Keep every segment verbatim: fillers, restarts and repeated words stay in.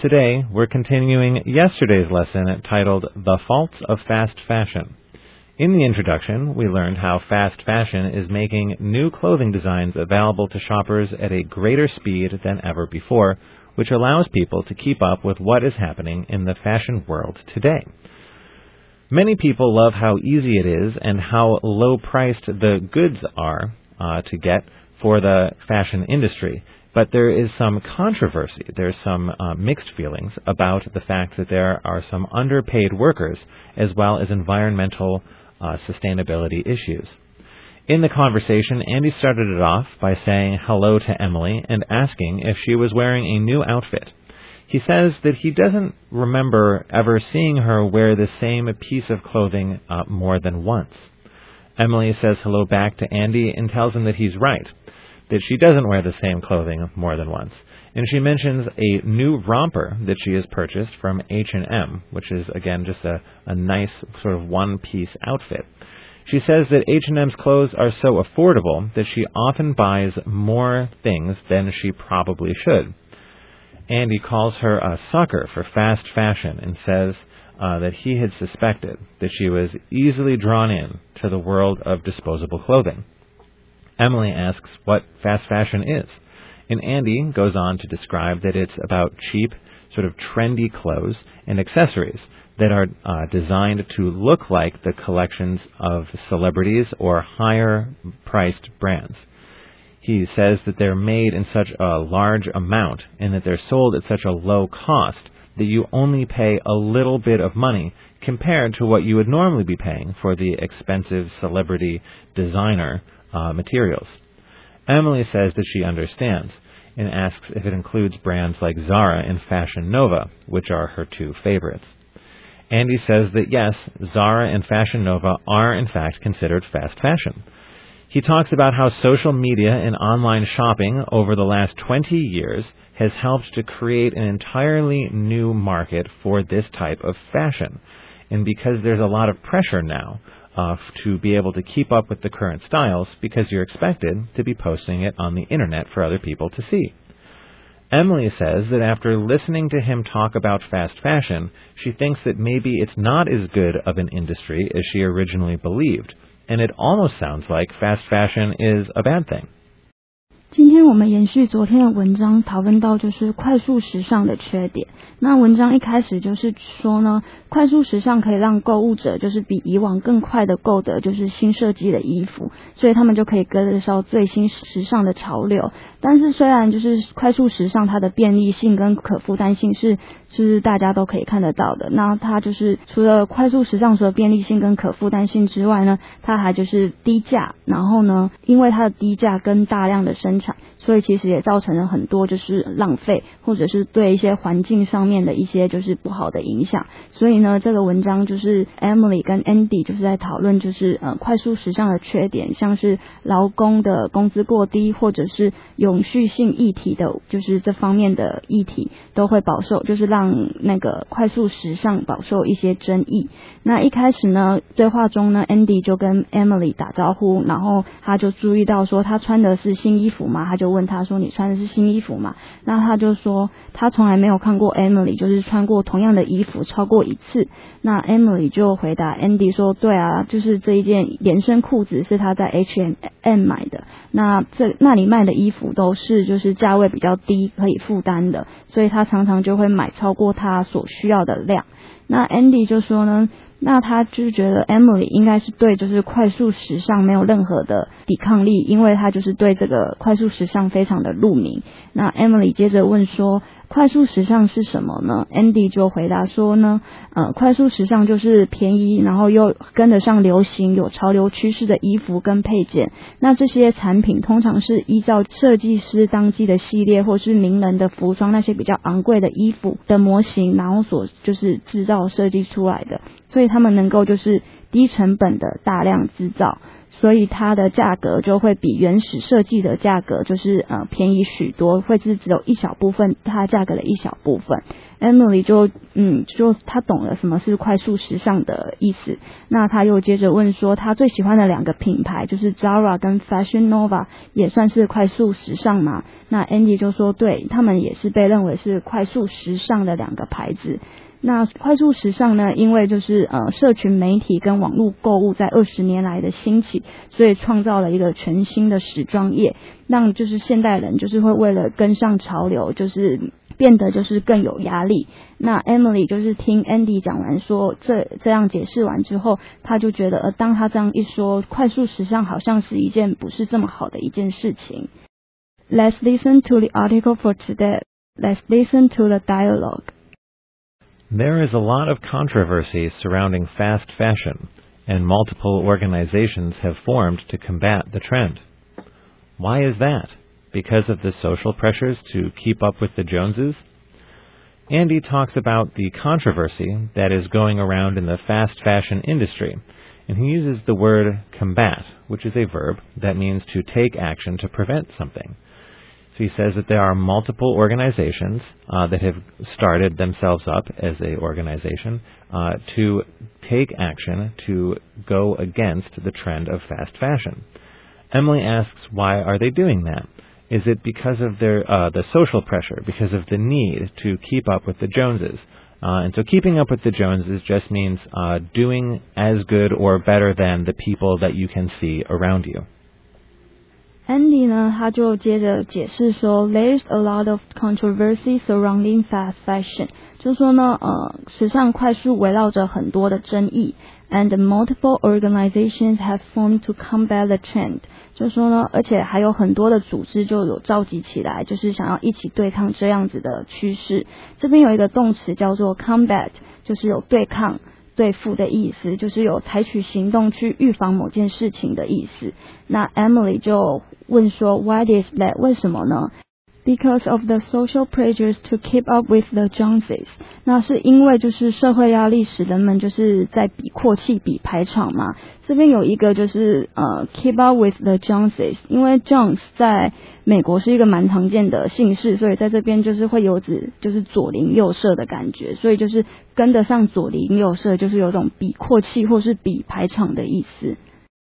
Today, we're continuing yesterday's lesson titled The Faults of Fast Fashion. In the introduction, we learned how fast fashion is making new clothing designs available to shoppers at a greater speed than ever before, which allows people to keep up with what is happening in the fashion world today. Many people love how easy it is and how low-priced the goods are uh, to get for the fashion industry. But there is some controversy, there's some uh, mixed feelings about the fact that there are some underpaid workers as well as environmental uh, sustainability issues. In the conversation, Andy started it off by saying hello to Emily and asking if she was wearing a new outfit. He says that he doesn't remember ever seeing her wear the same piece of clothing uh, more than once. Emily says hello back to Andy and tells him that he's right, that she doesn't wear the same clothing more than once. And she mentions a new romper that she has purchased from H and M, which is, again, just a, a nice sort of one-piece outfit. She says that H and M's clothes are so affordable that she often buys more things than she probably should. Andy calls her a sucker for fast fashion and says uh, that he had suspected that she was easily drawn in to the world of disposable clothing. Emily asks what fast fashion is, and Andy goes on to describe that it's about cheap, sort of trendy clothes and accessories that are uh, designed to look like the collections of celebrities or higher-priced brands. He says that they're made in such a large amount and that they're sold at such a low cost that you only pay a little bit of money compared to what you would normally be paying for the expensive celebrity designer uh, materials. Emily says that she understands and asks if it includes brands like Zara and Fashion Nova, which are her two favorites. Andy says that yes, Zara and Fashion Nova are in fact considered fast fashion. He talks about how social media and online shopping over the last twenty years has helped to create an entirely new market for this type of fashion. And because there's a lot of pressure now uh, to be able to keep up with the current styles, because you're expected to be posting it on the internet for other people to see. Emily says that after listening to him talk about fast fashion, she thinks that maybe it's not as good of an industry as she originally believed. And it almost sounds like fast fashion is a bad thing. 今天我们延续昨天的文章，讨论到就是快速时尚的缺点。那文章一开始就是说呢，快速时尚可以让购物者就是比以往更快的购得就是新设计的衣服，所以他们就可以跟得上最新时尚的潮流。但是虽然就是快速时尚它的便利性跟可负担性是是大家都可以看得到的，那它就是除了快速时尚除了便利性跟可负担性之外呢，它还就是低价，然后呢因为它的低价跟大量的生产，所以其实也造成了很多就是浪费，或者是对一些环境上面的一些就是不好的影响。所以呢这个文章就是 Emily 跟 Andy 就是在讨论就是呃快速时尚的缺点，像是劳工的工资过低，或者是永续性议题的就是这方面的议题都会饱受就是让那个快速时尚饱受一些争议。那一开始呢对话中呢 Andy 就跟 Emily 打招呼，然后他就注意到说他穿的是新衣服吗？他就问他说你穿的是新衣服吗？那他就说他从来没有看过 Emily 就是穿过同样的衣服超过一次。那 Emily 就回答 Andy 说对啊，就是这一件连身裤子是他在 H and M 买的，那这那里卖的衣服都是就是价位比较低可以负担的，所以他常常就会买超过他所需要的量。那 Andy 就说呢，那他就是觉得 Emily 应该是对就是快速时尚没有任何的抵抗力，因为他就是对这个快速时尚非常的入迷。那 Emily 接着问说快速时尚是什么呢？ Andy 就回答说呢呃，快速时尚就是便宜然后又跟得上流行有潮流趋势的衣服跟配件，那这些产品通常是依照设计师当季的系列或是名人的服装那些比较昂贵的衣服的模型然后所就是制造设计出来的，所以他们能够就是低成本的大量制造，所以它的价格就会比原始设计的价格就是呃便宜许多，会是只有一小部分它价格的一小部分。 Emily 就嗯就她懂了什么是快速时尚的意思。那她又接着问说，她最喜欢的两个品牌就是 Zara 跟 Fashion Nova 也算是快速时尚吗？那 Andy 就说，对，他们也是被认为是快速时尚的两个牌子。那快速时尚呢，因为就是呃社群媒体跟网络购物在二十年来的兴起，所以创造了一个全新的时装业，让就是现代人就是会为了跟上潮流，就是变得就是更有压力。那 Emily 就是听 Andy 讲完说这这样解释完之后，他就觉得呃当他这样一说，快速时尚好像是一件不是这么好的一件事情。Let's listen to the article for today. Let's listen to the dialogue. There is a lot of controversy surrounding fast fashion, and multiple organizations have formed to combat the trend. Why is that? Because of the social pressures to keep up with the Joneses? Andy talks about the controversy that is going around in the fast fashion industry, and he uses the word combat, which is a verb that means to take action to prevent something. So he says that there are multiple organizations uh, that have started themselves up as an organization uh, to take action to go against the trend of fast fashion. Emily asks, why are they doing that? Is it because of their uh, the social pressure, because of the need to keep up with the Joneses? Uh, and so keeping up with the Joneses just means uh, doing as good or better than the people that you can see around you. Andy 呢，他就接着解释说 ，There's a lot of controversy surrounding fast fashion， 就说呢，呃，时尚快速围绕着很多的争议 ，and multiple organizations have formed to combat the trend， 就说呢，而且还有很多的组织就有召集起来，就是想要一起对抗这样子的趋势。这边有一个动词叫做 combat， 就是有对抗。对付的意思，就是有采取行动去预防某件事情的意思。那 Emily 就问说 Why is that？ 为什么呢？ Because of the social pressures to keep up with the Joneses， 那是因为就是社会压力使人们就是在比阔气比排场嘛。这边有一个就是呃 keep up with the Joneses， 因为 Jones 在美国是一个蛮常见的姓氏，所以在这边就是会有指就是左邻右舍的感觉，所以就是跟得上左邻右舍，就是有种比阔气或是比排场的意思。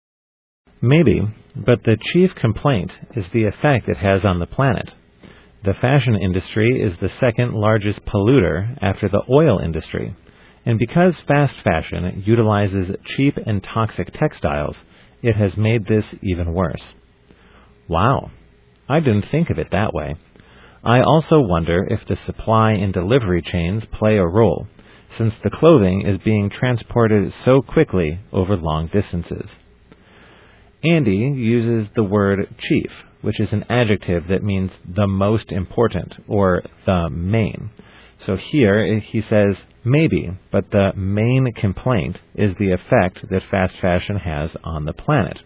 Maybe, but the chief complaint is the effect it has on the planet.The fashion industry is the second largest polluter after the oil industry, and because fast fashion utilizes cheap and toxic textiles, it has made this even worse. Wow, I didn't think of it that way. I also wonder if the supply and delivery chains play a role, since the clothing is being transported so quickly over long distances. Andy uses the word chief, which is an adjective that means the most important or the main. So here he says maybe, but the main complaint is the effect that fast fashion has on the planet.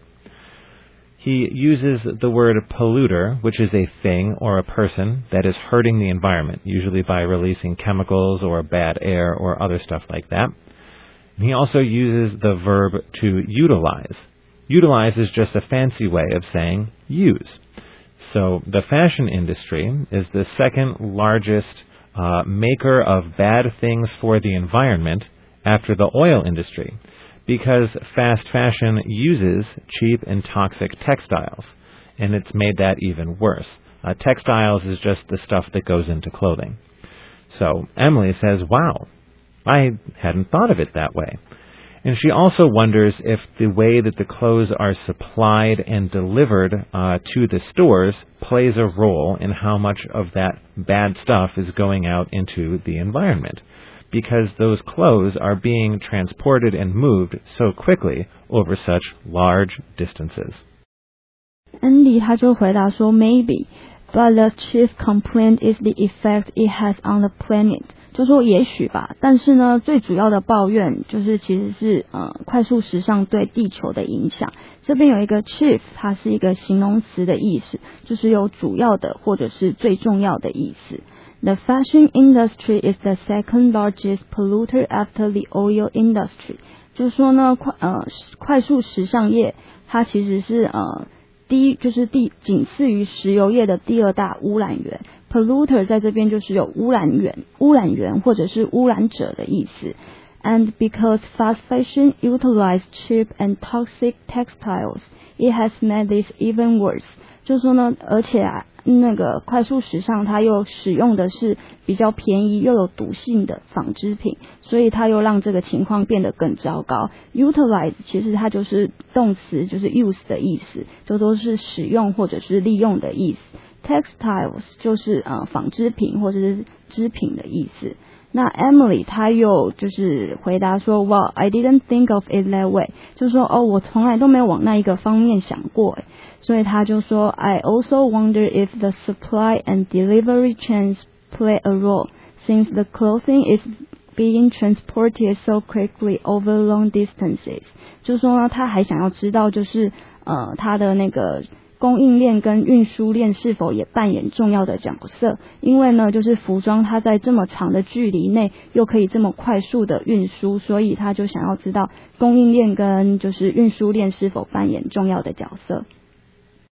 He uses the word polluter, which is a thing or a person that is hurting the environment, usually by releasing chemicals or bad air or other stuff like that. And he also uses the verb to utilize.Utilize is just a fancy way of saying use. So the fashion industry is the second largest uh, maker of bad things for the environment after the oil industry, because fast fashion uses cheap and toxic textiles, and it's made that even worse. Uh, textiles is just the stuff that goes into clothing. So Emily says, wow, I hadn't thought of it that way.And she also wonders if the way that the clothes are supplied and delivered uh, to the stores plays a role in how much of that bad stuff is going out into the environment, because those clothes are being transported and moved so quickly over such large distances. Andy 他就回答说 Maybe, but the chief complaint is the effect it has on the planet.就说也许吧，但是呢，最主要的抱怨就是其实是呃快速时尚对地球的影响。这边有一个 chief， 它是一个形容词的意思，就是有主要的或者是最重要的意思。The fashion industry is the second largest polluter after the oil industry。就是说呢，快呃快速时尚业它其实是呃第一就是第仅次于石油业的第二大污染源。 polluter 在这边就是有污染源、污染源或者是污染者的意思。And because fast fashion utilizes cheap and toxic textiles, it has made this even worse. 就是说呢，而且啊，那个快速时尚它又使用的是比较便宜又有毒性的纺织品，所以它又让这个情况变得更糟糕。Utilize 其实它就是动词，就是 use 的意思，就都是使用或者是利用的意思。Textiles 就是呃纺织品或者是织品的意思。那 Emily 她又就是回答说 Well, I didn't think of it that way. 就是说哦，我从来都没有往那一个方面想过。所以她就说 I also wonder if the supply and delivery chains play a role, since the clothing is being transported so quickly over long distances. 就是说呢，她还想要知道就是呃她的那个供应链跟运输链是否也扮演重要的角色？因为呢，就是服装它在这么长的距离内又可以这么快速的运输，所以他就想要知道供应链跟就是运输链是否扮演重要的角色。